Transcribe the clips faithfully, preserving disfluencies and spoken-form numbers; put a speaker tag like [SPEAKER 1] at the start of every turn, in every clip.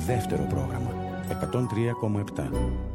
[SPEAKER 1] δεύτερο πρόγραμμα εκατόν τρία κόμμα επτά.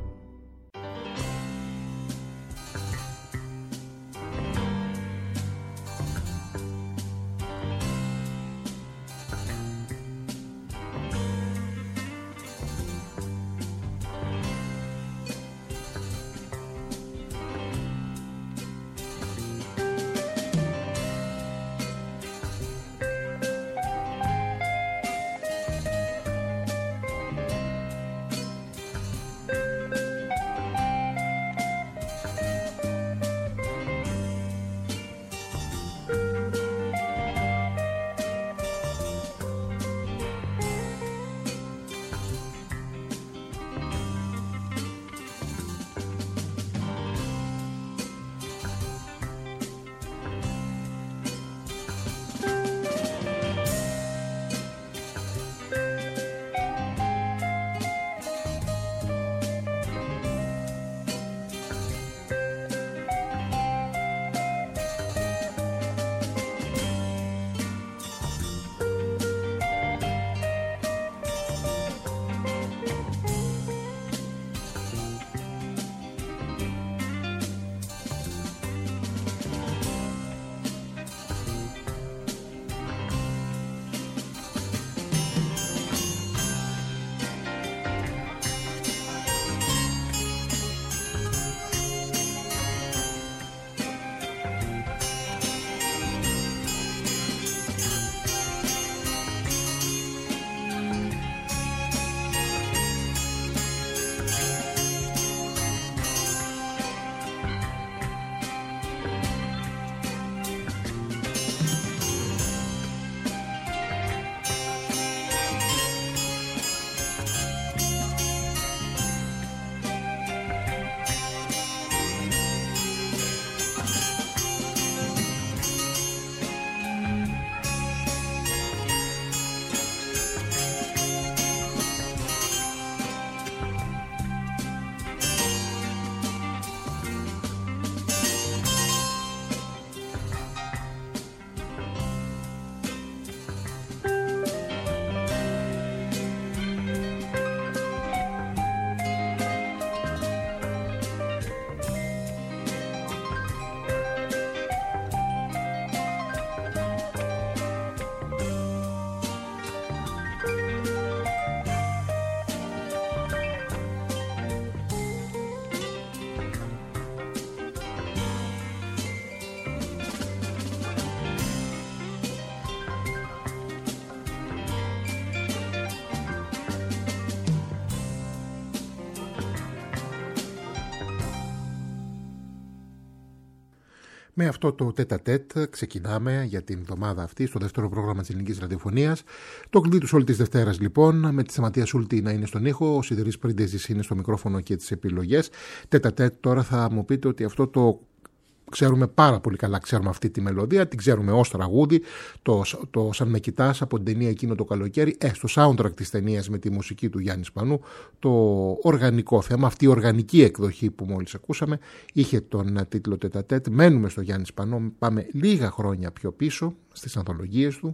[SPEAKER 2] Με αυτό το τέτα-τέτ ξεκινάμε για την εβδομάδα αυτή στο δεύτερο πρόγραμμα της Ελληνικής Ραδιοφωνίας. Το κλειδί του όλη της Δευτέρας λοιπόν, με τη Σταματία Σούλτη να είναι στον ήχο, ο Σιδηρής Πρίντεζης είναι στο μικρόφωνο και τις επιλογές. Τέτα-τέτ τώρα θα μου πείτε ότι αυτό το ξέρουμε πάρα πολύ καλά, ξέρουμε αυτή τη μελωδία, την ξέρουμε ως τραγούδι, το, το «Σαν με κοιτάς» από την ταινία εκείνο το καλοκαίρι, ε, στο soundtrack της ταινίας με τη μουσική του Γιάννη Σπανού, το οργανικό θέμα, αυτή η οργανική εκδοχή που μόλις ακούσαμε, είχε τον τίτλο «Τέτα-τέτ». Μένουμε στο Γιάννη Σπανό, πάμε λίγα χρόνια πιο πίσω στις ανθολογίες του.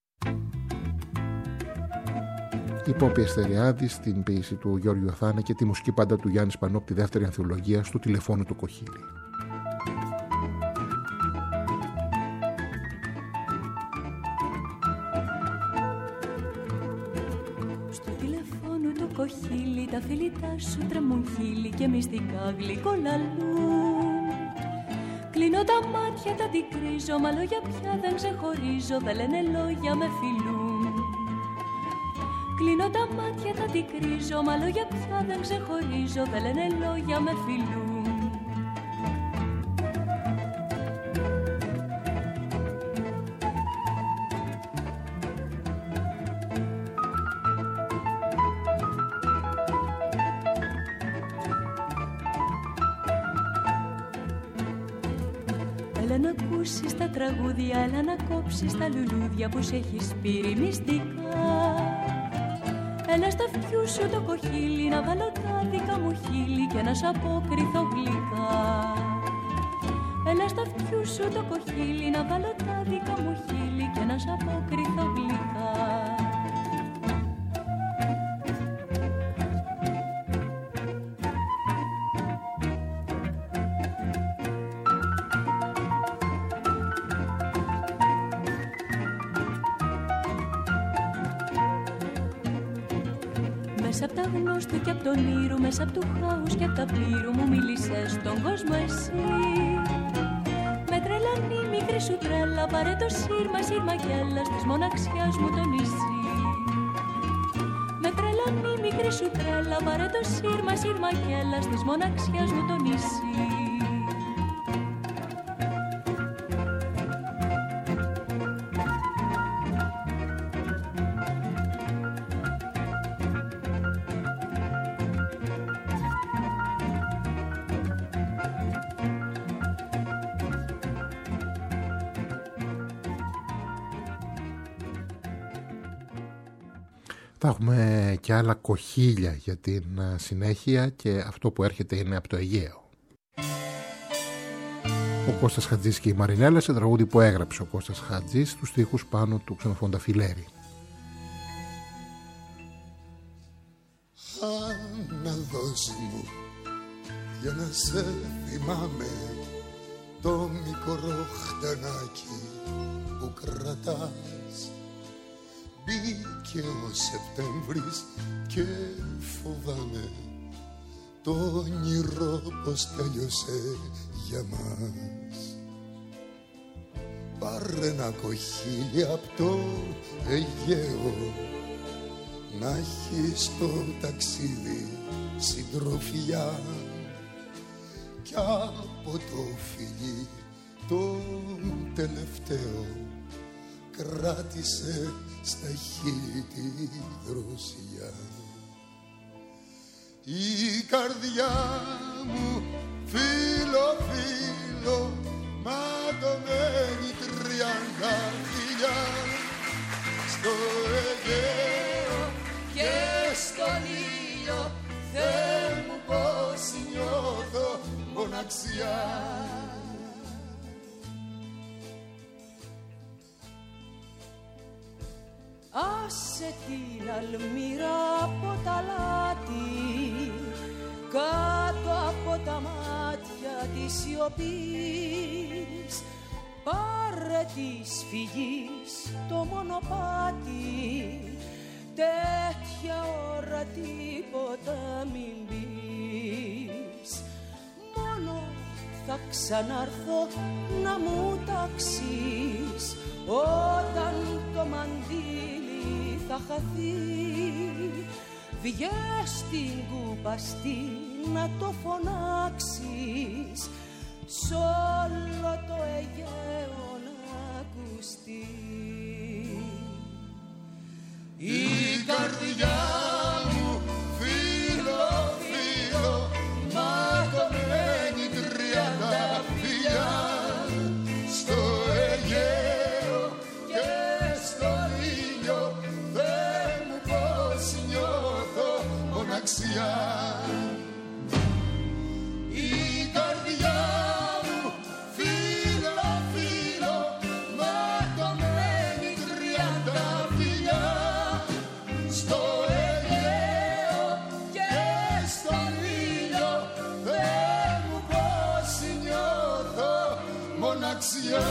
[SPEAKER 2] Η Πόπη Αστεριάδη στην ποίηση του Γιώργου Αθάνα και τη μουσική πάντα του Γιάννη Σπανό από τη δεύτερη ανθολογία στο τηλεφώνου του Κοχύλη.
[SPEAKER 3] Κοχύλι, τα φιλιτά σου τρεμούν χείλη και μυστικά γλυκολαλούν. Κλείνω τα μάτια, τα αντικρίζω, μα λόγια πια δεν ξεχωρίζω, δεν λένε λόγια, με φιλούν. Κλείνω τα μάτια, τα αντικρίζω, μα λόγια πια δεν ξεχωρίζω, δεν λένε λόγια, με φιλούν. Τα τραγούδια, έλα να κόψεις τα λουλούδια που σ' έχεις πήρει μυστικά. Έλα στα αυτιού σου το κοχύλι, να βάλω τα δικά μου χείλη και να σ' αποκριθώ γλυκά. Έλα στα αυτιού σου το κοχύλι, να βάλω τα δικά μου χείλη και να σ' αποκριθώ γλυκά. Μέσα απ' τα γνώστου και απ' τον ήρου, μέσα απ' του χάους και απ' τα πλήρου μου μίλησες στον κόσμο εσύ. Με τρελανή μικρή σου τρέλα, πάρε το σύρμα, σύρμα κι έλα της μοναξιάς μου το νησί. Με τρελανή μικρή σου τρέλα, πάρε το σύρμα, σύρμα κι έλα της μοναξιάς μου το νησί.
[SPEAKER 2] Θα έχουμε και άλλα κοχύλια για την συνέχεια και αυτό που έρχεται είναι από το Αιγαίο. Ο Κώστας Χατζής και η Μαρινέλα σε τραγούδι που έγραψε ο Κώστας Χατζής στους στίχους πάνω του Ξενοφόντα Φιλέρη.
[SPEAKER 4] Αναδόση μου για να σε θυμάμαι το μικρό χτενάκι που κρατάς. Μπήκε ο Σεπτέμβρης και φοβάμαι το όνειρο πως τέλειωσε για μας. Πάρε ένα κοχύλι απ' το Αιγαίο να έχει στο ταξίδι συντροφιά κι από το φιλί το τελευταίο κράτησε στα χείλη τη δροσιά. Η καρδιά μου φίλο φίλο ματωμένη τριάντα φιλιά στο Αιγαίο και στον ήλιο. Θεέ μου πως νιώθω μοναξιά.
[SPEAKER 3] Άσε την αλμύρα από τα λάτι, κάτω από τα μάτια της σιωπής. Πάρε της φυγής το μονοπάτι, τέτοια ώρα τίποτα μην πεις. Μόνο θα ξανάρθω να μου ταξείς όταν το μαντίλι θα χαθεί. Βγες στην κούπαστη να το φωνάξεις, σ' όλο το Αιγαίο να ακουστεί.
[SPEAKER 4] Η καρδιά μου φίλο φίλο ματωμένη τριάντα φιλιά στο Αιγαίο και στον ήλιο. Θεέ μου πως νιώθω μοναξιά. Η καρδιά μου φίλο φίλο ματωμένη τριάντα φιλιά στο Αιγαίο και στον ήλιο. Θεέ μου πως νιώθω μοναξιά.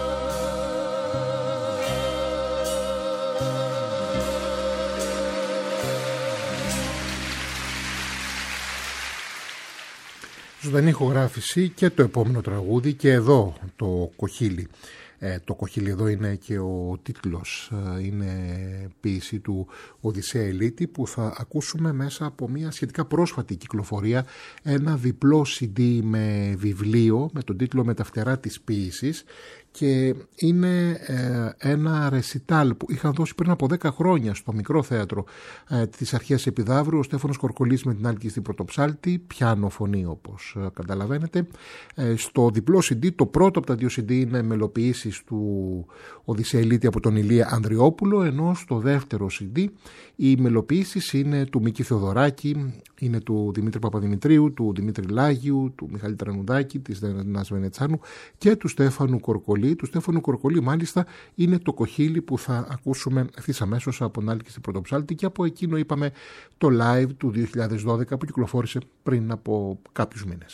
[SPEAKER 2] Ζωντανή ηχογράφηση και το επόμενο τραγούδι και εδώ το κοχύλι. Ε, το κοχύλι εδώ είναι και ο τίτλος, ε, είναι ποίηση του Οδυσσέα Ηλίτη που θα ακούσουμε μέσα από μια σχετικά πρόσφατη κυκλοφορία, ένα διπλό σι ντι με βιβλίο με τον τίτλο «Με τα φτερά της ποίησης» και είναι ε, ένα ρεσιτάλ που είχαν δώσει πριν από δέκα χρόνια στο μικρό θέατρο ε, της Αρχαίας Επιδαύρου ο Στέφανος Κορκολής με την Άλκη στην Πρωτοψάλτη, πιάνο φωνή όπως ε, καταλαβαίνετε. Ε, στο διπλό σι ντι, το πρώτο από τα δύο σι ντι είναι μελοποιήσεις του Οδυσσέα Ηλίτη από τον Ηλία Ανδριόπουλο, ενώ στο δεύτερο σι ντι οι μελοποιήσεις είναι του Μίκη Θεοδωράκη, είναι του Δημήτρη Παπαδημητρίου, του Δημήτρη Λάγιου, του Μιχάλη Τρανουδάκη, της Δένας Βενετσάνου και του Στέφανου Κορκολή. Του Στέφανου Κορκολή μάλιστα είναι το κοχύλι που θα ακούσουμε ευθύς αμέσως από την Άλκη στην Πρωτοψάλτη και από εκείνο είπαμε το live του δύο χιλιάδες δώδεκα που κυκλοφόρησε πριν από κάποιους μήνες.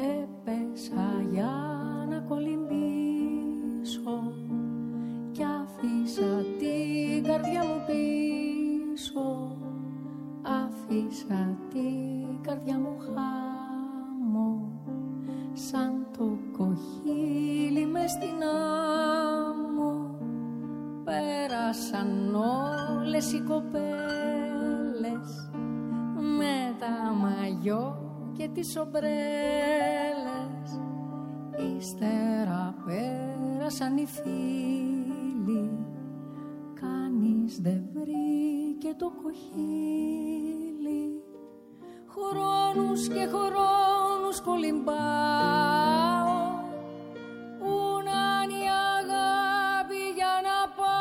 [SPEAKER 5] Έπεσα για να κολυμπήσω κι άφησα την καρδιά μου πίσω. Άφησα την καρδιά μου χάμω σαν το κοχύλι μες στην άμμο. Πέρασαν όλες οι κοπέλες με τα μαγιό και τις ομπρέλες. Ύστερα πέρασαν οι φίλοι, κανείς δεν βρήκε το κοχύλι. Χρόνους και χρόνους κολυμπάω, πού να είναι η αγάπη για να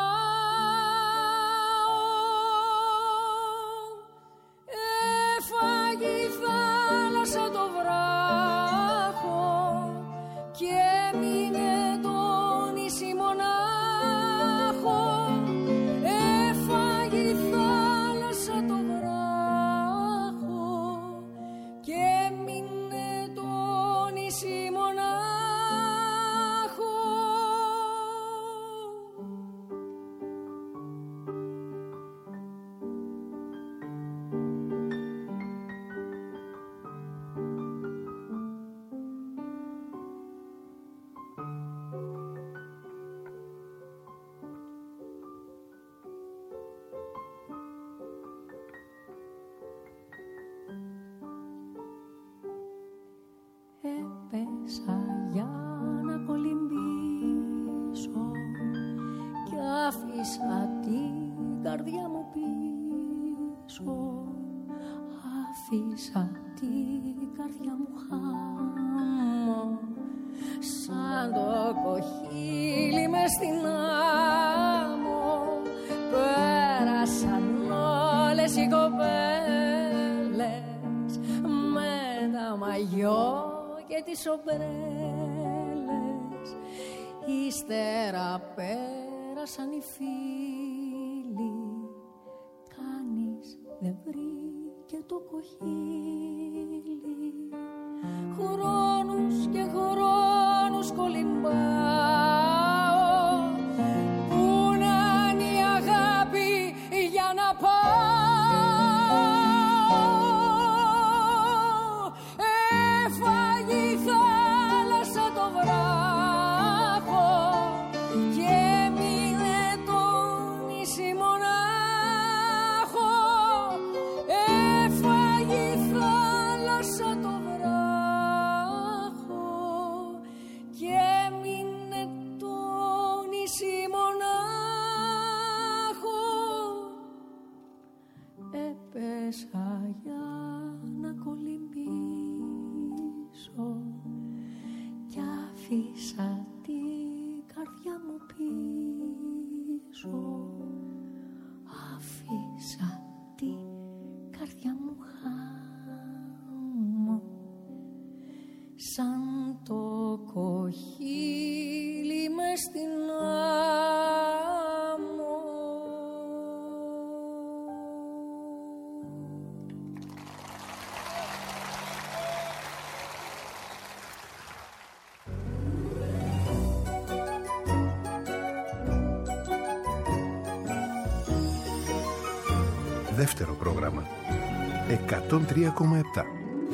[SPEAKER 5] πάω. Έφαγε η θάλασσα το βράχο και έμεινε το νησί μονάχο. Έφαγε η θάλασσα το βράχο και έμεινε το νησί μονάχο. Έπεσα για να κολυμπήσω κι άφησα την καρδιά μου πίσω. Άφησα την καρδιά μου χάμω σαν το κοχύλι μες στην άμμο. Πέρασαν όλες οι κοπέλες με τα μαγιό και τις ομπρέλες. Ύστερα πέρασαν οι φίλοι, κανείς δεν βρήκε το κοχύλι. Χρόνους και χρόνους κολυμπάω, πού να είναι η αγάπη για να πάω. Έπεσα για να κολυμπήσω κι άφησα την καρδιά μου πίσω. Άφησα την καρδιά μου χάμω σαν το κοχύλι μες στην άμμο.
[SPEAKER 6] Δεύτερο πρόγραμμα εκατόν τρία κόμμα επτά.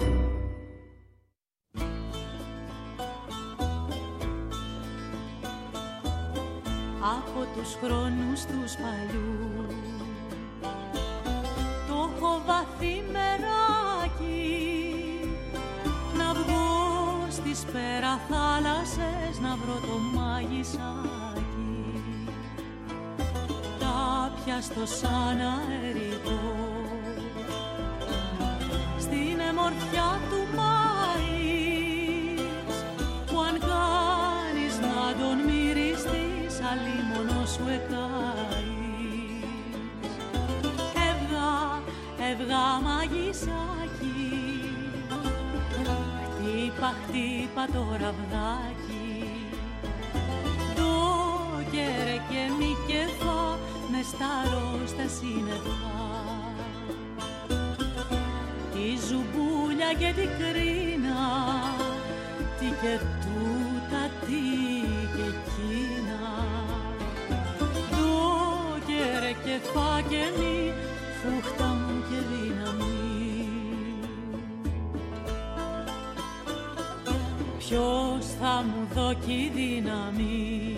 [SPEAKER 3] Από τους χρόνους τους παλιούς το έχω βαθύ μεράκι να βγω στις πέρα θάλασσες να βρω το μάγισσάκι τάπιαστο σαν αερικό στην εμορφιά του Μάης που αν κάνεις να τον μυριστείς αλίμονο σου εκάεις. Έβγα, έβγα μαγισσάκι, χτύπα, χτύπα το ραβδάκι, το κέρε και μη κεφά με σταρώ στα σύννεφα. Τη ζουμπούλια και την κρίνα τι και τούτα, τι και εκείνα, ντόκερε και φάκελοι, φούχτα μου και δύναμη. Ποιος θα μου δώκει δύναμη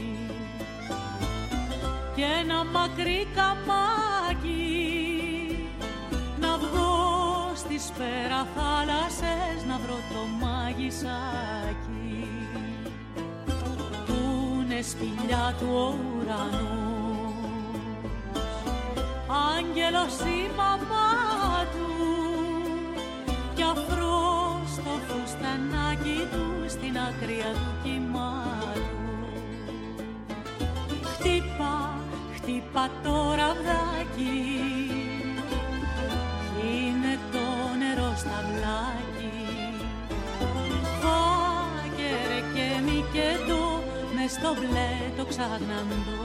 [SPEAKER 3] και ένα μακρύ καμάκι, να βγω στις πέρα θάλασσες, να βρω το μάγισσάκι τούνε σπηλιά του ουρανού, άγγελος η μαμά του κι αφρός το φουστανάκι του στην άκρια του κύματου. Χτύπα, χτύπα το ραβδάκι, είναι το νερό στα βλάκι, φάκερε και μη και ντο, μες στο μπλε το ξαγναντό.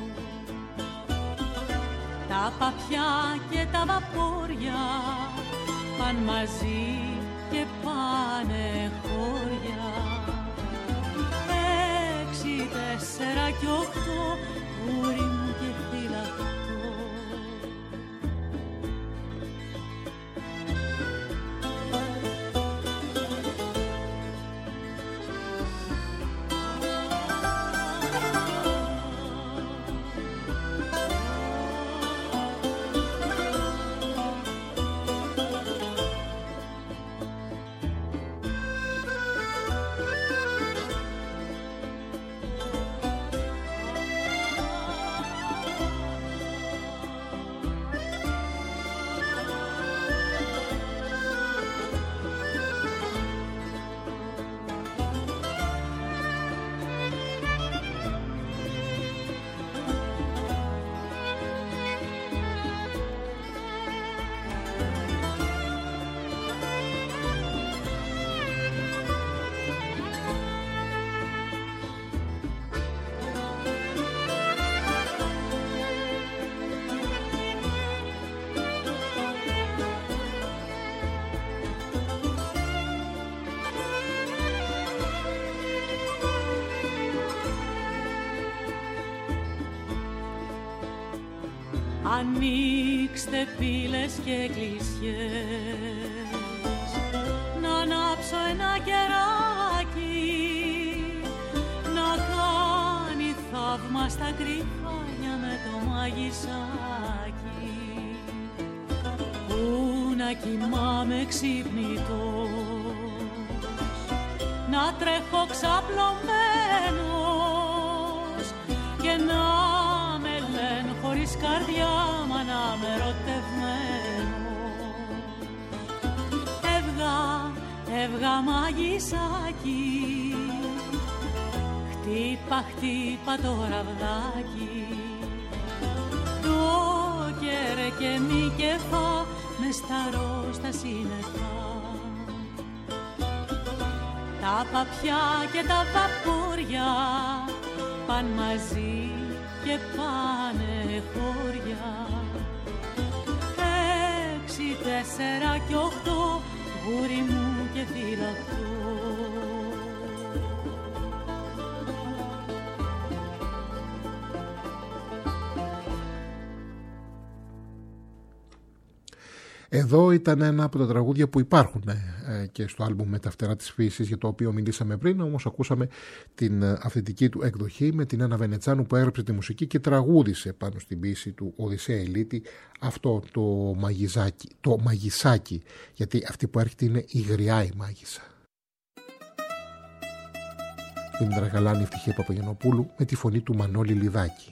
[SPEAKER 3] Τα παπιά και τα βαπόρια παν μαζί και πάνε χώρια. Έξι, τέσσερα κι οχτώ, γούρι μου και φυλακτό. Ανοίξτε πύλες και εκκλησιές, να ανάψω ένα κεράκι, να κάνει θαύμα στα κρυφάνια με το μαγισσάκι, που να κοιμάμαι ξυπνητός, να τρέχω ξαπλωμένος και να χωρίς καρδιά, μα να με ερωτευμένο. Έβγα, έβγα μαγισσάκι, χτύπα, χτύπα το ραβδάκι, ντόκερε και μη και φά, μες στα ροζ τα σύννεφα. Τα παπιά και τα βαπόρια παν μαζί και πάνε χώρια. Έξι, τέσσερα κι οχτώ, γούρι μου και φυλακτό.
[SPEAKER 2] Εδώ ήταν ένα από τα τραγούδια που υπάρχουν ε, και στο άλμπουμ με τα φτερά της φύσης, για το οποίο μιλήσαμε πριν, όμως ακούσαμε την αυθεντική του εκδοχή με την Άννα Βενετσάνου που έγραψε τη μουσική και τραγούδισε πάνω στην ποίηση του Οδυσσέα Ηλίτη αυτό το μαγιζάκι, το μαγισσάκι, γιατί αυτή που έρχεται είναι η γριά η μάγισσα. Δήμητρα Γαλάνη, Ευτυχία Παπαγιαννοπούλου με τη φωνή του Μανώλη Λιδάκη.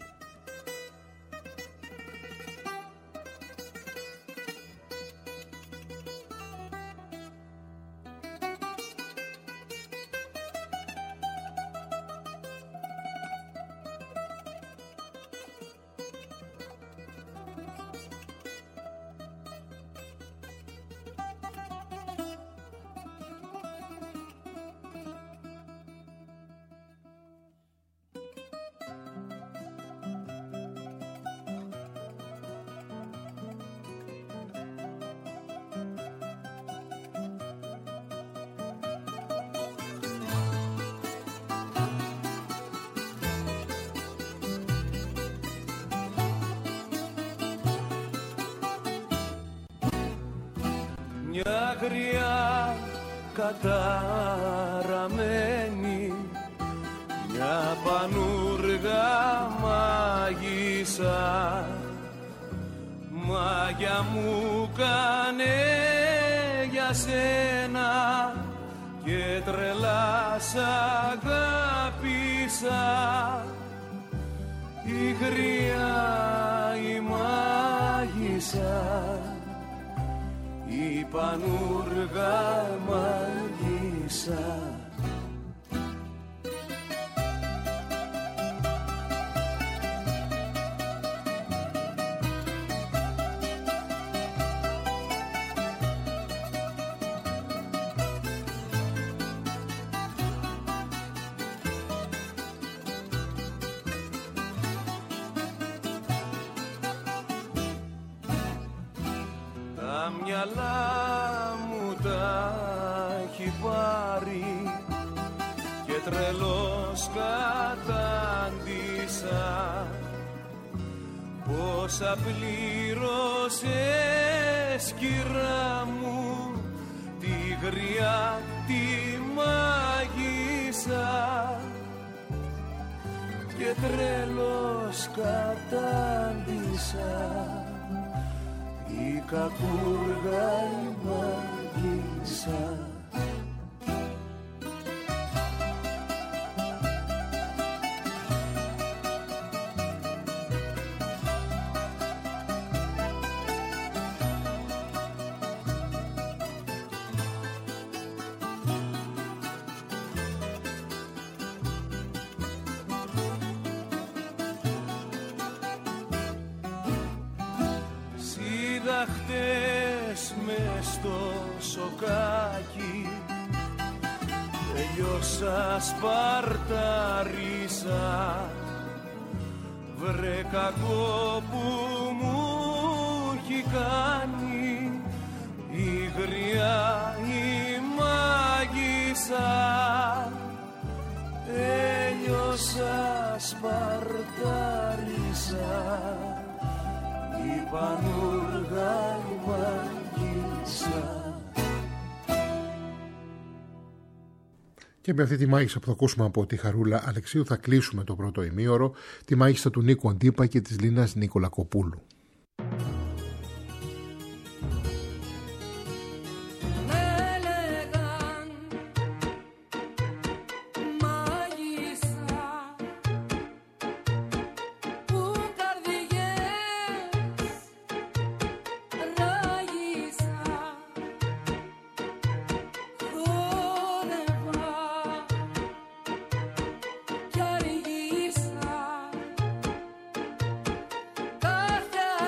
[SPEAKER 7] αγριά καταραμένη, μια πανούργα μάγισσα, μάγια μου κάνε για σένα και τρελά σ' αγάπησα. Η γριά η μάγισσα, η πανούργα μάγισσα. Τα μυαλά μου τα έχει πάρει και τρελός κατάντησα. Πόσα πλήρωσες κυρά μου, τη γριά τη μάγισσα, και τρελός κατάντησα. Η κακούργα η μάγισσα. Χτες μες στο σοκάκι τελειώσα, σπαρταρίσα. Βρε κακό που μου έχει κάνει η γριά η μάγισσα. Τέλειωσα, σπαρταρίσα, η πανούργα η μάγισσα.
[SPEAKER 2] Και με αυτή τη μάγισσα που θα ακούσουμε από τη Χαρούλα Αλεξίου θα κλείσουμε το πρώτο ημίωρο, τη μάγισσα του Νίκου Αντίπα και της Λίνας Νικολακοπούλου.
[SPEAKER 5] Κάθε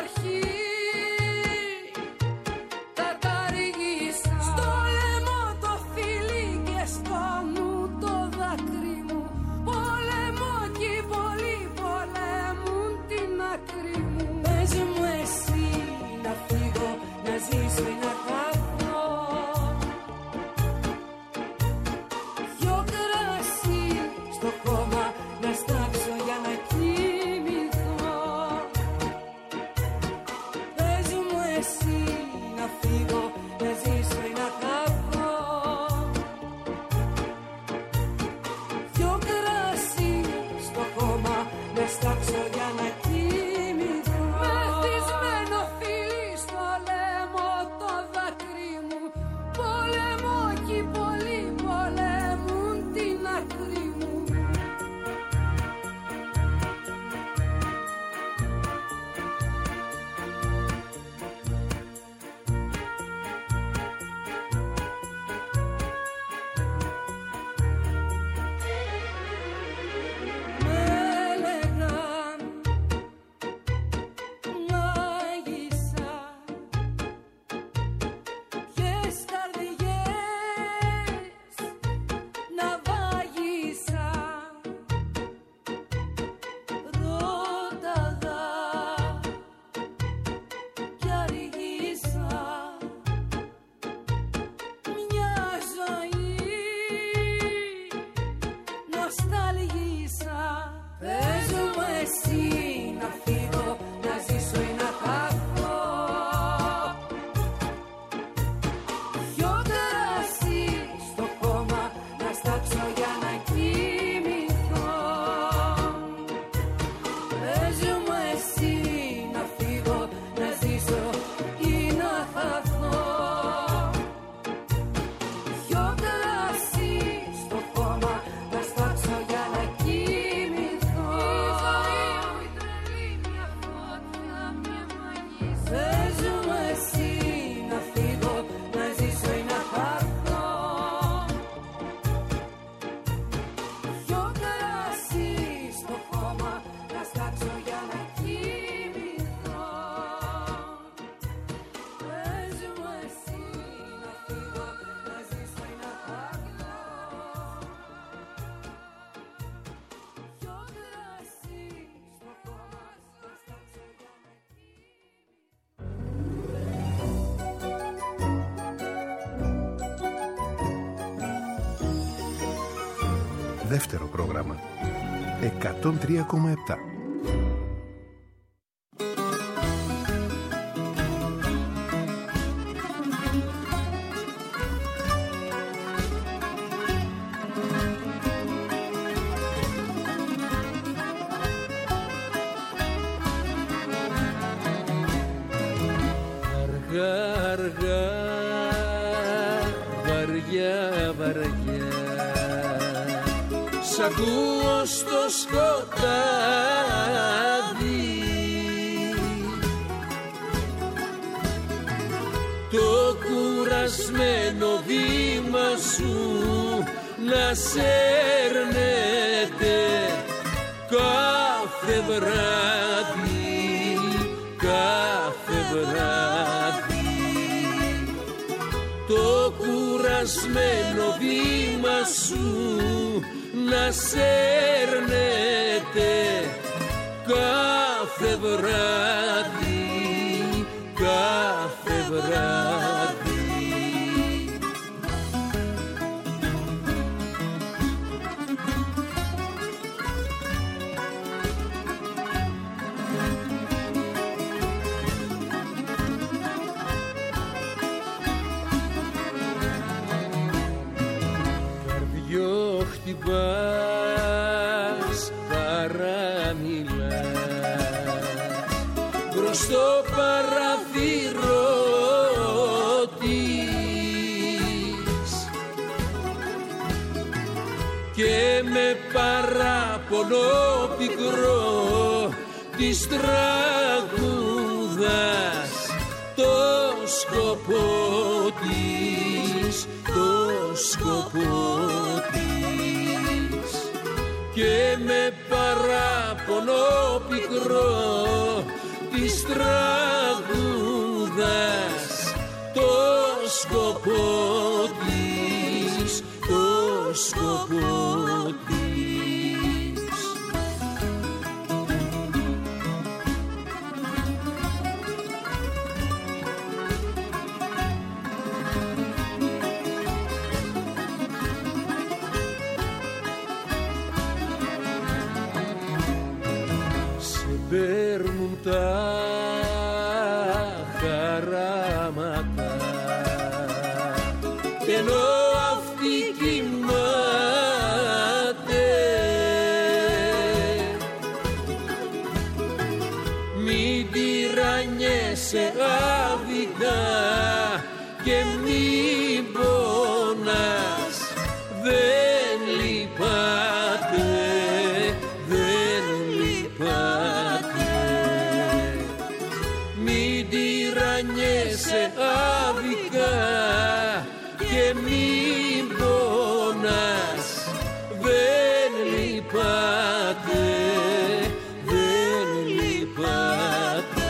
[SPEAKER 6] δεύτερο πρόγραμμα. εκατόν τρία κόμμα επτά.
[SPEAKER 7] Ακούω στο σκοτάδι το κουρασμένο βήμα σου να σέρνεται κάθε βράδυ, κάθε βράδυ. Το κουρασμένο βήμα σου να σέρνεται κάθε βράδυ, κάθε βράδυ. Καρδιό χτυπάς, παραμιλάς μπρος στο παραθύρο της και με παράπονο πικρό της τραγουδάς το σκοπό της, το σκοπό της και με παράπονο πικρό της τραγουδάς το σκοπό της, το σκοπό της. Παίρνουν τα χαράματα ενώ αυτή κοιμάται. Μην τυραννιέσαι άδικα και μην πονάς, δεν λυπάται, δεν λυπάται. Μην τυραννιέσαι άδικα και μην πονάς, δεν λυπάται, δεν λυπάται.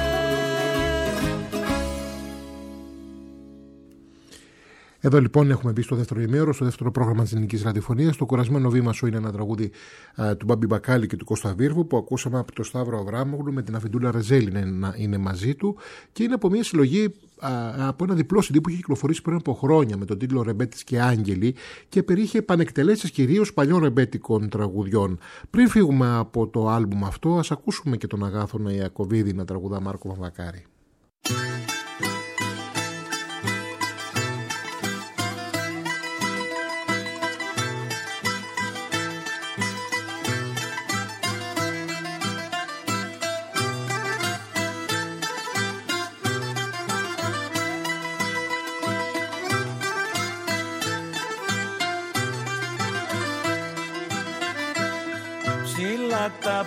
[SPEAKER 2] Εδώ λοιπόν έχουμε μπει στο δεύτερο ημίωρο, στο δεύτερο πρόγραμμα της Ελληνικής Ραδιοφωνίας. Το κουρασμένο βήμα σου είναι ένα τραγούδι α, του Μπάμπη Μπακάλη και του Κώστα Βίρβου που ακούσαμε από τον Σταύρο Αβράμογλου με την Αφεντούλα Ρεζέλη είναι, είναι μαζί του και είναι από μια συλλογή α, από ένα διπλό σι ντι που είχε κυκλοφορήσει πριν από χρόνια με τον τίτλο Ρεμπέτης και Άγγελοι και περιείχε επανεκτελέσεις κυρίως παλιών ρεμπέτικων τραγουδιών. Πριν φύγουμε από το άλμπουμ αυτό, ας ακούσουμε και τον Αγάθωνα Ιακωβίδη να τραγουδά Μάρκο Βαμβακάρη.
[SPEAKER 7] Τα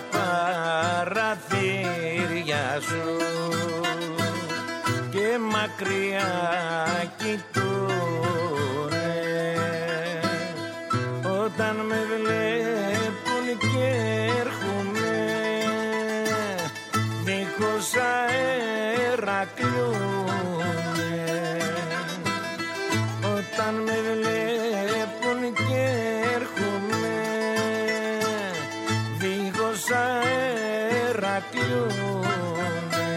[SPEAKER 7] παραθύρια σου και μακριά κοιτούνε όταν με βλέπουν και έρχουνε δίχως αέρα κλούνε. Όταν με βλέπουν και έρχουνε αέρα κλούνε.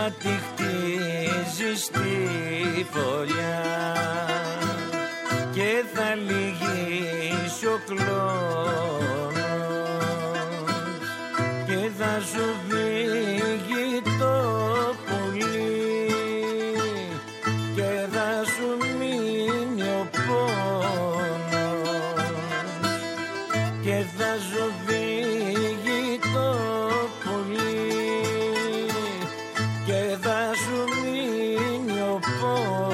[SPEAKER 7] τη χτίζεις στη φωλιά και θα λυγίσει ο κλόνος και θα σου φύγει το πουλί και θα σου μείνει ο πόνος και θα σου φύγει το πουλί και θα σου μείνει ο πόνος.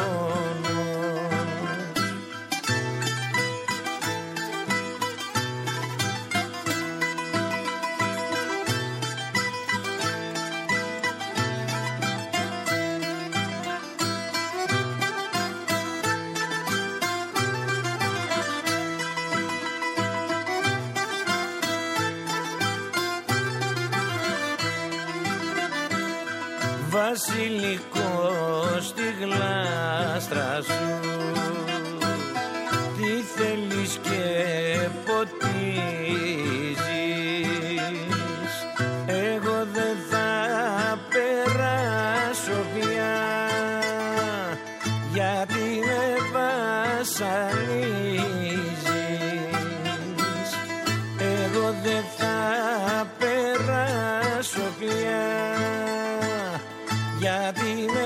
[SPEAKER 7] Βασιλικό στη γλάστρα σου, τι θέλεις και ποτίζεις, εγώ δεν θα περάσω πια γιατί με βασανίζεις, εγώ δεν θα περάσω πια γιατί με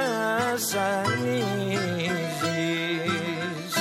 [SPEAKER 7] βασανίζεις.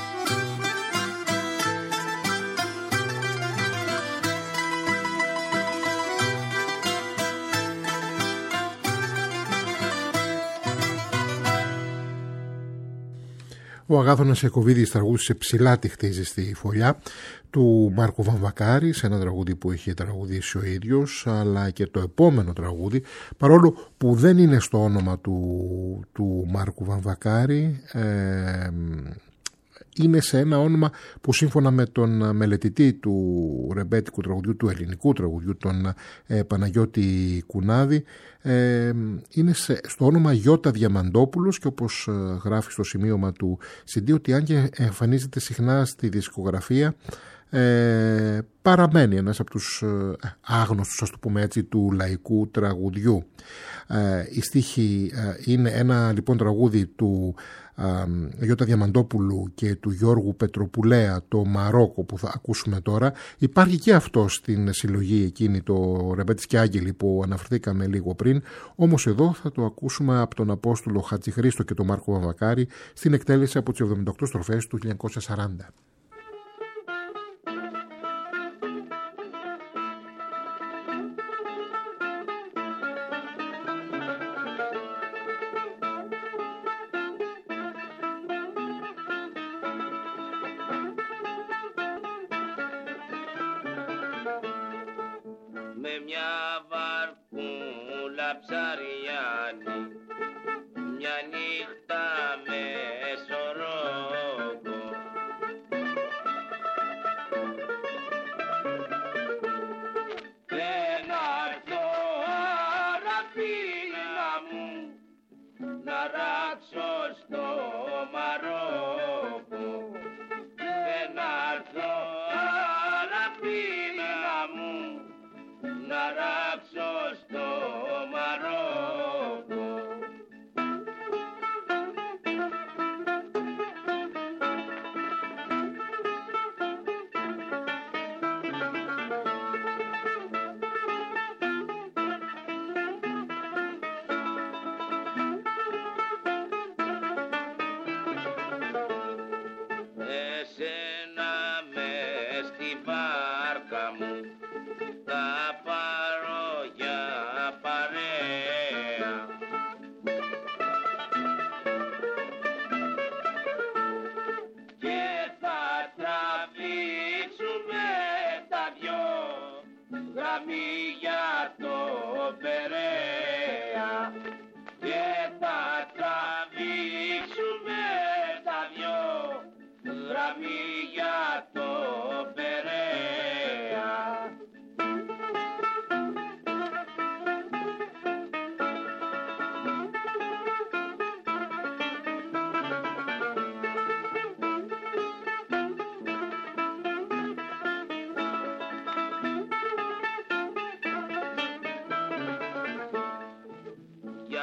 [SPEAKER 2] Ο Αγάθωνας Ιακωβίδης τραγούδισε «Ψηλά τη χτίζει στη φωλιά» του Μάρκου Βαμβακάρη, σε ένα τραγούδι που είχε τραγουδήσει ο ίδιος, αλλά και το επόμενο τραγούδι, παρόλο που δεν είναι στο όνομα του, του Μάρκου Βαμβακάρη, ε, είναι σε ένα όνομα που σύμφωνα με τον μελετητή του ρεμπέτικου τραγουδιού, του ελληνικού τραγουδιού, τον ε, Παναγιώτη Κουνάδη, ε, είναι σε, στο όνομα Γιώτα Διαμαντόπουλος, και όπως ε, γράφει στο σημείωμα του σι ντι, ότι αν και εμφανίζεται συχνά στη δισκογραφία, ε, παραμένει ένας από τους ε, άγνωστους, ας το πούμε έτσι, του λαϊκού τραγουδιού. Ε, η στίχη ε, είναι ένα λοιπόν τραγούδι του Γιώτα Διαμαντόπουλου και του Γιώργου Πετροπουλέα, το Μαρόκο, που θα ακούσουμε τώρα. Υπάρχει και αυτό στην συλλογή εκείνη, το Ρεμπέτης και Άγγελοι, που αναφερθήκαμε λίγο πριν, όμως εδώ θα το ακούσουμε από τον Απόστολο Χατζηχρήστο και τον Μάρκο Βαμβακάρη στην εκτέλεση από τις εβδομήντα οκτώ στροφές του χίλια εννιακόσια σαράντα.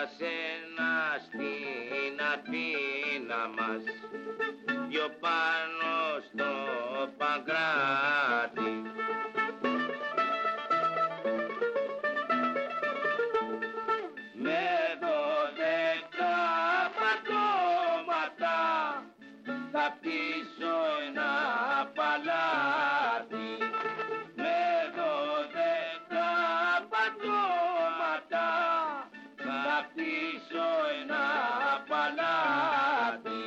[SPEAKER 8] σένα στην Αθήνα μας, δυο πάνω στο Παγκράτη. Με δώδεκα πατώματα θα πτήσω ένα παλάτι. Με δώδεκα πατώματα θα πτήσω ένα παλάτι.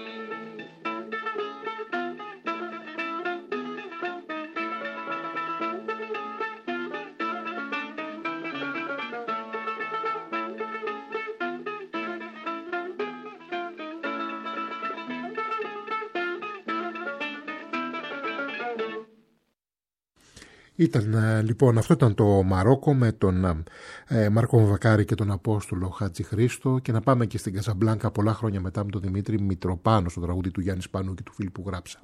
[SPEAKER 2] Ήταν λοιπόν, αυτό ήταν το Μαρόκο με τον ε, Μάρκο Βακάρη και τον Απόστολο Χατζη Χρήστο, και να πάμε και στην Καζαμπλάνκα πολλά χρόνια μετά με τον Δημήτρη Μητροπάνο στο τραγούδι του Γιάννη Σπανού και του Φίλιππου Γράψα.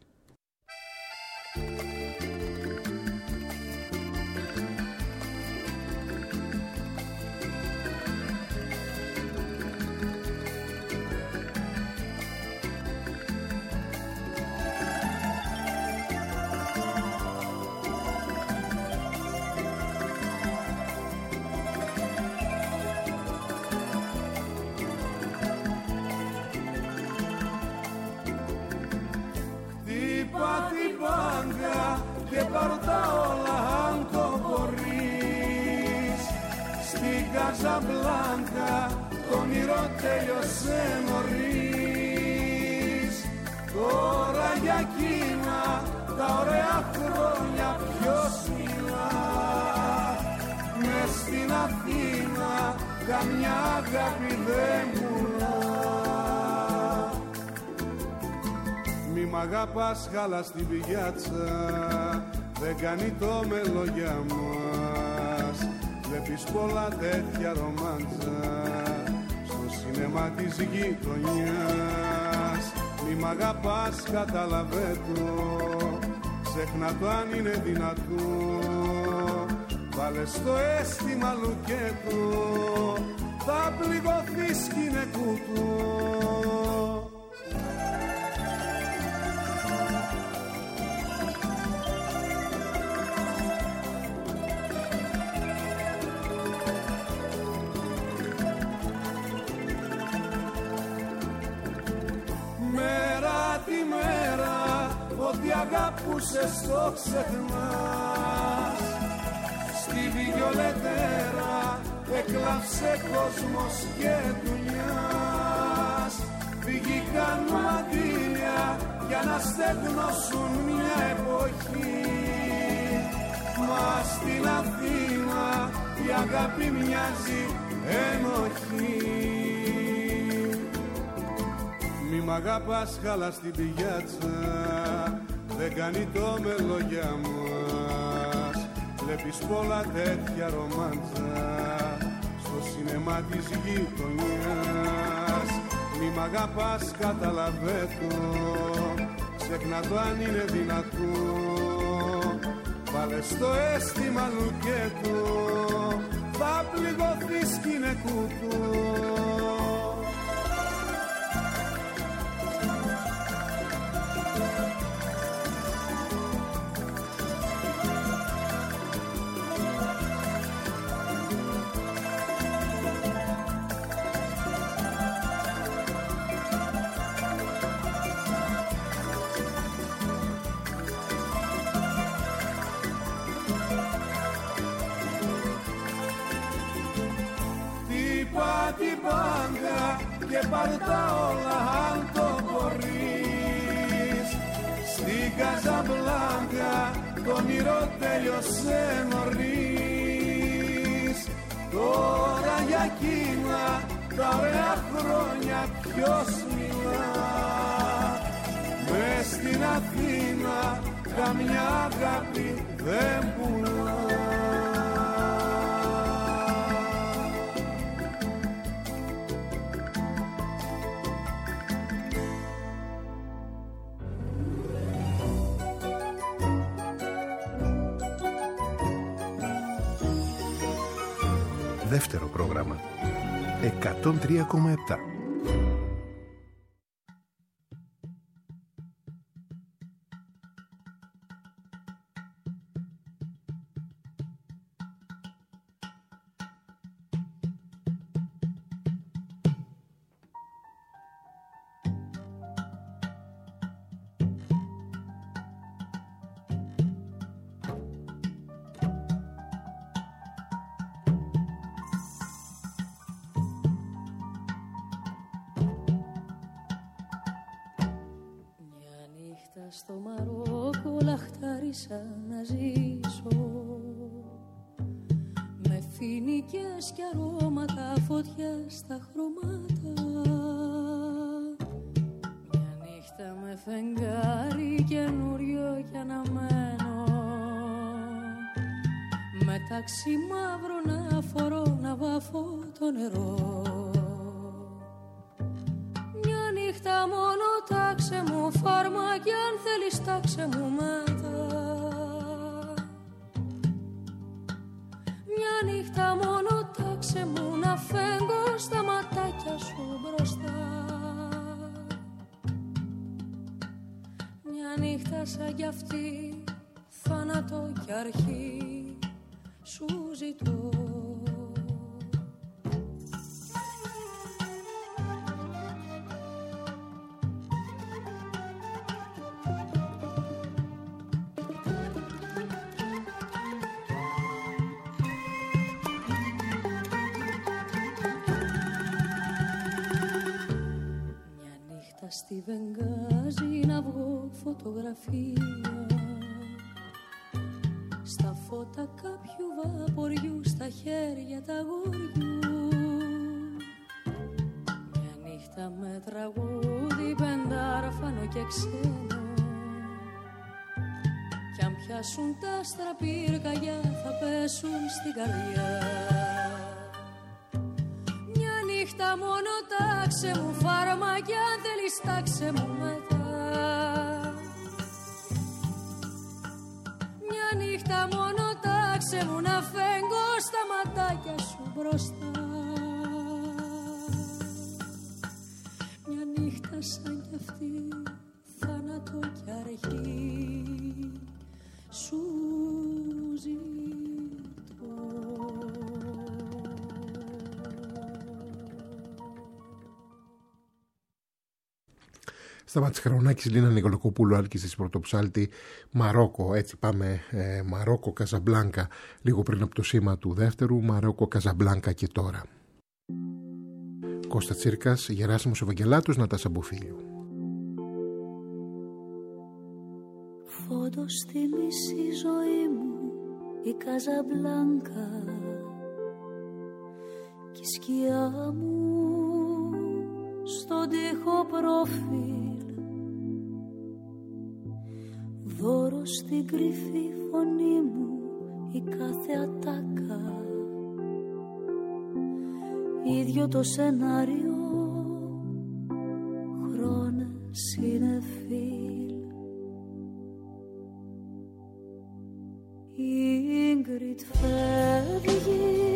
[SPEAKER 9] Και πάρ' τα όλα αν το μπορείς. Στην Καζαμπλάνκα το όνειρο τέλειωσε νωρίς. Τώρα για εκείνα τα ωραία χρόνια ποιος μιλά? Μες στην Αθήνα καμιά αγάπη δεν πουλά. Μη μ' αγαπάς χάλα στην πηγιάτσα, δεν κάνει το μέλο για μας. Βλέπεις πολλά τέτοια ρομάντσα στο σινεμά της γειτονιάς. Μη μ' αγαπάς κατάλαβε το, ξέχνα το αν είναι δυνατό. Βάλε στο αίσθημα λουκέτο, θα πληγωθείς κι είναι κουτό. Ό,τι αγάπουσες το ξεχνάς. Στη Βιολετέρα έκλαψε κόσμος και δουλειάς. Βγήκαν μαντήλια για να στεγνώσουν μια εποχή. Μα στην Αθήνα η αγάπη μοιάζει ενοχή. Μη μ' αγαπάς χάλα στην πηγιάτσα, δεν κάνει το μέλο για μας. Βλέπεις πολλά τέτοια ρομάντσα στο σινεμά της γειτονιάς. Μη μ' αγαπάς καταλαβέ το, ξέχνα το αν είναι δυνατό. Βάλε στο αίσθημα λουκέτο, θα πληγωθείς κι είναι κουτό. Την μπάνκα και πάρ' τα όλα αν το μπορείς. Στην Καζαμπλάνκα το όνειρο τέλειωσε νωρίς. Τώρα για εκείνα τα ωραία χρόνια ποιος μιλά? Μες στην Αθήνα καμιά αγάπη δεν πουλά.
[SPEAKER 6] Δεύτερο πρόγραμμα. εκατόν τρία κόμμα επτά.
[SPEAKER 10] Στο Μαρόκο λαχτάρισα να ζήσω, με φοινικές κι αρώματα, φωτιά στα χρώματα. Μια νύχτα με φεγγάρι καινούριο κι αναμένο, μεταξύ μαύρο να φορώ να βάφω το νερό. Νύχτα μόνο τάξε μου φάρμακι, αν θέλεις τάξε μου μετά. Μια νύχτα μόνο τάξε μου να φέγγω στα ματάκια σου μπροστά. Μια νύχτα σαν κι αυτή, θάνατο κι αρχή σου ζητώ. Στη Βενγάζη να βγω φωτογραφία, στα φώτα κάποιου βαποριού, στα χέρια τα αγοριού. Μια νύχτα με τραγούδι πεντάρφανο και ξένο, κι αν πιάσουν τα άστρα πυρκαγιά θα πέσουν στην καρδιά. Νύχτα μόνο τάξε μου φάρμακι, αν θέλεις τάξε μου μετά. Μια νύχτα μόνο τάξε μου να φέγγω στα ματάκια σου μπροστά. Μια νύχτα σαν κι αυτή, θάνατο κι αρχή σου ζητώ.
[SPEAKER 2] Σταμάτης Χαρονάκης, Λίνα Νικολακοπούλου, Άλκης της Πρωτοψάλτη, Μαρόκο. Έτσι πάμε, ε, Μαρόκο, Καζαμπλάνκα, λίγο πριν από το σήμα του δεύτερου, Μαρόκο, Καζαμπλάνκα και τώρα. Κώστα Τσίρκας, Γεράσιμος Ευαγγελάτος, Νατάσα Μποφίλιου.
[SPEAKER 11] Φόντος στη μισή ζωή μου η Καζαμπλάνκα και η σκιά μου στον τοίχο προφίλ, δώρο στην κρυφή φωνή μου η κάθε ατάκα, ίδιο το σενάριο, χρόνε συνεφίλ. Η Ίγκριτ φεύγει,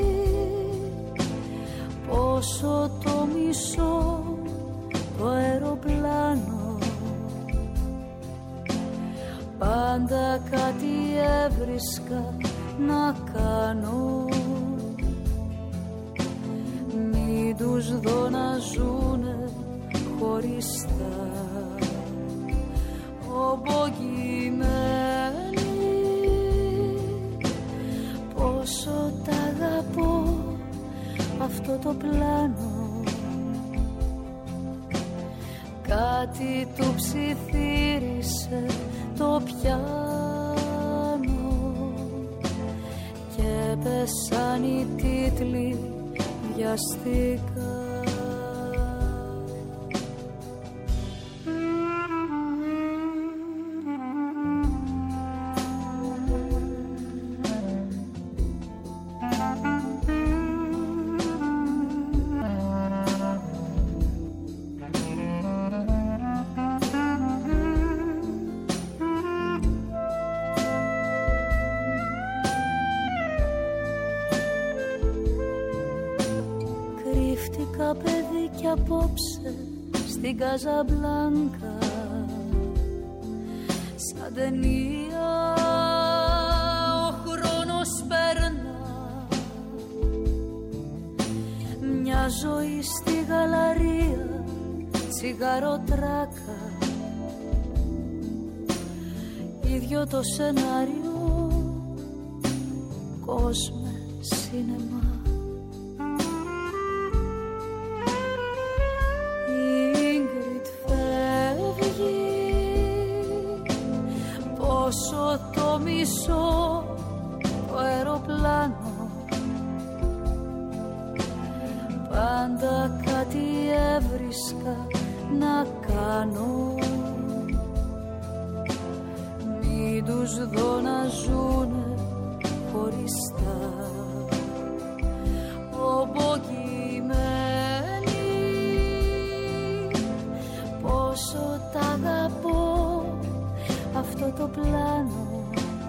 [SPEAKER 11] πόσο το μισό το αεροπλάνο, πάντα κάτι έβρισκα να κάνω, μην τους δω να ζουνε χωριστά, ομπογημένοι, πόσο τ' αγαπώ αυτό το πλάνο. Κάτι του ψιθύρισε το πιάνο και πέσαν οι τίτλοι βιαστικά. τα παιδίκια απόψε στην Καζαμπλάνκα, σαν ταινία ο χρόνος περνά, μια ζωή στη γαλαρία, τσιγαροτράκα, ίδιο το σενάριο, κόσμε σινεμά. Πόσο το μισό το αεροπλάνο, πάντα κάτι έβρισκα να κάνω, μην τους δω να ζουνε χωριστά, ομπογημένοι, πόσο τ' αγαπώ αυτό το πλάνο,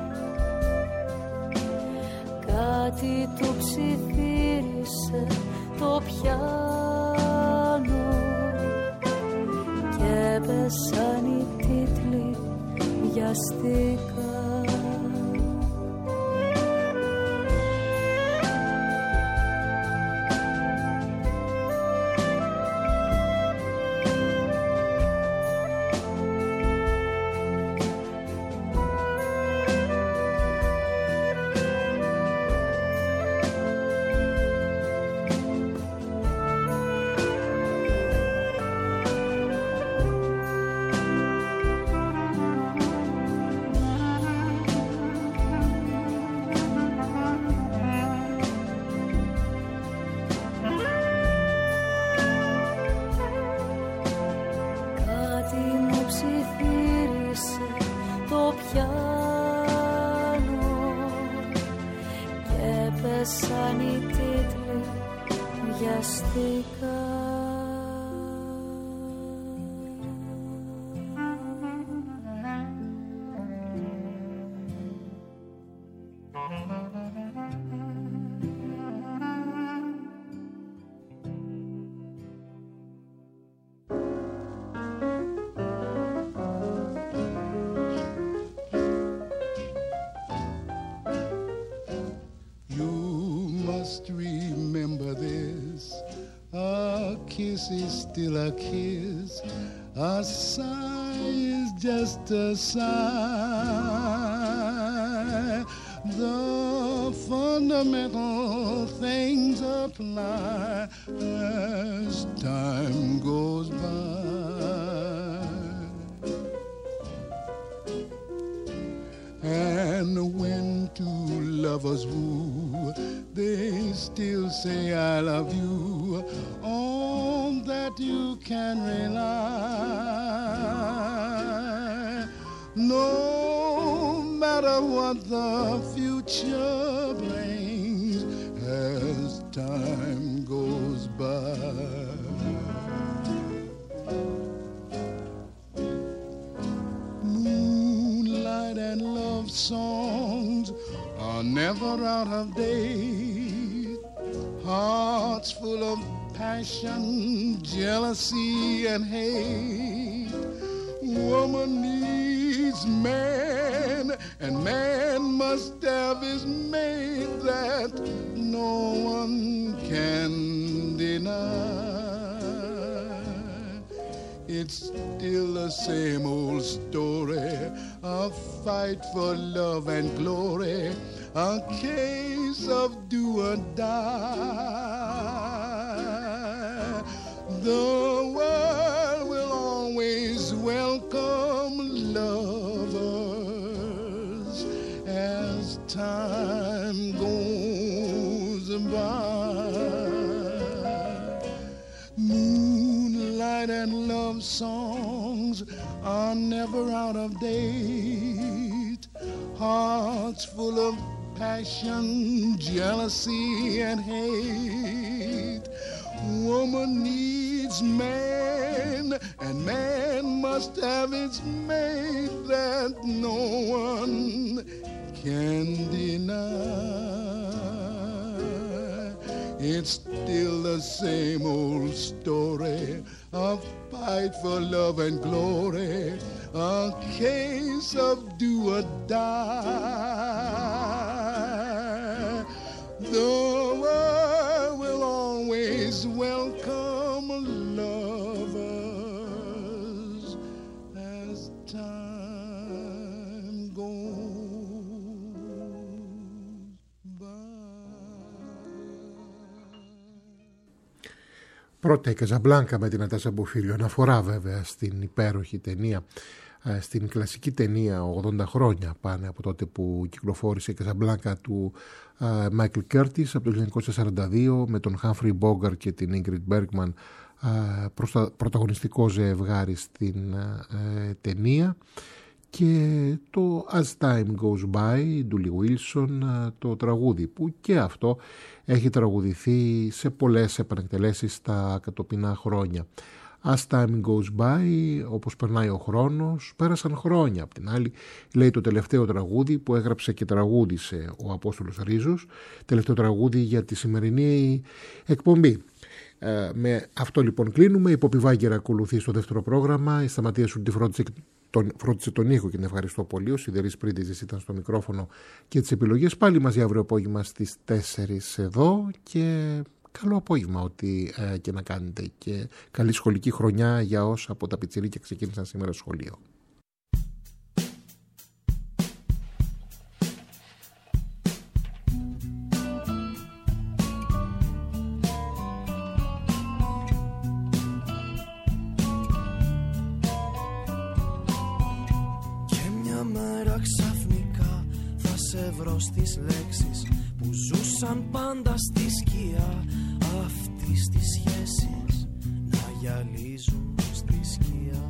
[SPEAKER 11] κάτι του ψιθύρισε το πιάνο και πέσαν οι τίτλοι βιαστικά.
[SPEAKER 12] Is still a kiss, a sigh is just a sigh. The fundamental things apply as time goes by. And when two lovers woo, they still say I love you. On that you can rely, no matter what the future brings as time goes by. Moonlight and love songs are never out of date. Hearts full of passion, jealousy, and hate. Woman needs man, and man must have his mate that no one can deny. It's still the same old story, a fight for love and glory, a case of do or die. The world will always welcome lovers as time goes by. Moonlight and love songs are never out of date. Hearts full of passion, jealousy, and hate. Woman needs man, and man must have its mate that no one can deny. it's still the same old story. A fight for love and glory, a case of do or die. The world will always welcome lovers as time goes by.
[SPEAKER 2] Πρώτα η Καζαμπλάνκα με την Νατάσα Μποφίλιο, αναφορά βέβαια στην υπέροχη ταινία, στην κλασική ταινία ογδόντα χρόνια πάνε από τότε που κυκλοφόρησε η Καζαμπλάνκα του Μάικλ Κέρτις από το χίλια εννιακόσια σαράντα δύο με τον Χάμφρι Μπόγκαρ και την Ίγκριντ Μπέργκμαν πρωταγωνιστικό ζευγάρι στην ε, ταινία, και το As Time Goes By, Ντούλι Βίλσον, το τραγούδι που και αυτό έχει τραγουδηθεί σε πολλές επανεκτελέσεις τα κατοπινά χρόνια. As Time Goes By, όπως περνάει ο χρόνος, πέρασαν χρόνια. Απ' την άλλη, λέει το τελευταίο τραγούδι που έγραψε και τραγούδισε ο Απόστολος Ρίζος, τελευταίο τραγούδι για τη σημερινή εκπομπή. Ε, με αυτό λοιπόν κλείνουμε. Η Πόπη Βάγκερα ακολουθεί στο δεύτερο πρόγραμμα. Η Σταματία Σουλτή φρόντισε τον, φρόντισε τον ήχο και την ευχαριστώ πολύ. Ο Σιδερής Πρίντιζης ήταν στο μικρόφωνο και τις επιλογές. Πάλι μαζί αύριο απόγευμα στις τέσσερις εδώ, και καλό απόγευμα ό,τι ε, και να κάνετε, και καλή σχολική χρονιά για όσα από τα πιτσιρίκια ξεκίνησαν σήμερα στο σχολείο.
[SPEAKER 13] Στις λέξεις που ζούσαν πάντα στη σκιά αυτής της σχέσης, να γυαλίζουν στη σκιά.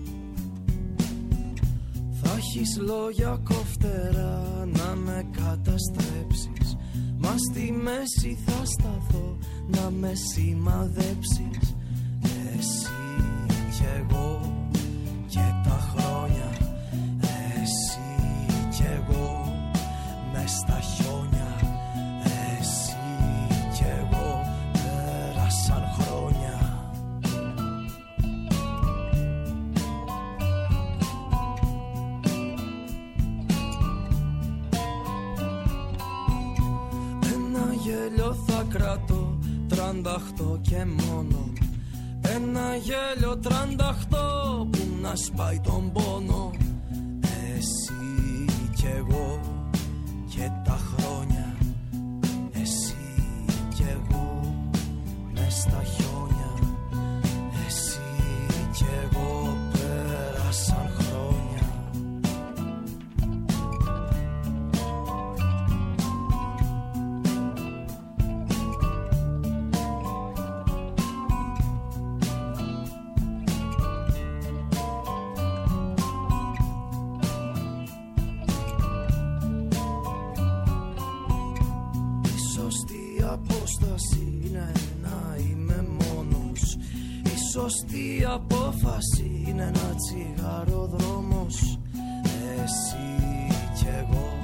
[SPEAKER 13] Θα έχεις λόγια κοφτερά να με καταστρέψεις, μα στη μέση θα σταθώ να με σημαδέψεις. Εσύ κι εγώ και τα χρόνια, εσύ κι εγώ στα χιόνια, εσύ κι εγώ, πέρασαν χρόνια. Ένα γέλιο θα κρατώ, τρανταχτώ και μόνο. Ένα γέλιο τρανταχτώ που να σπάει τον πόνο. Εσύ κι εγώ και τα χρόνια, εσύ κι εγώ μες στα χιόνια, εσύ κι εγώ, πέρασαν χρόνια. Είναι να είμαι μόνος, η σωστή απόφαση είναι ένα τσιγάρο δρόμος. Εσύ κι εγώ